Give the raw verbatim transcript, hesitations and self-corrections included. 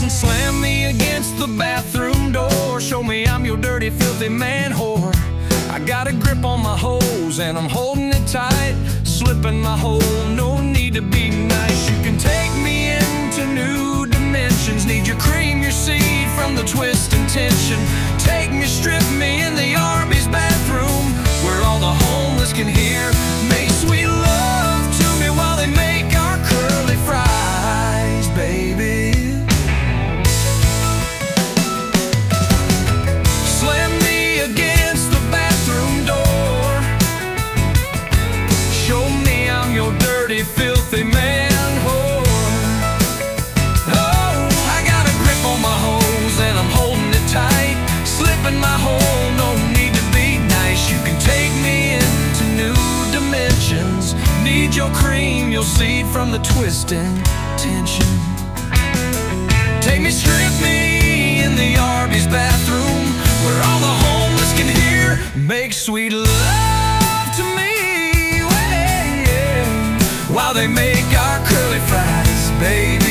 Slam me against the bathroom door, show me I'm your dirty, filthy man whore. I got a grip on my hose and I'm holding it tight, slipping my hole, no need to be nice. You can take me into new dimensions, need your cream, your seed from the twist and tension. Take me, strip me in the Arby's bathroom, where all the homeless can hear. Make sweet love to me while they make our curly fries, baby. Slam me against the bathroom door, show me I'm your dirty, filthy man whore. Oh, I got a grip on my hose and I'm holding it tight, slipping my hole, no need to be nice. You can take me into new dimensions, need your cream, your seed from the twist and tension. Take me, strip me in the Arby's bathroom, where all the homeless can hear. Make sweet love to me, yeah, yeah, while they make our curly fries, baby.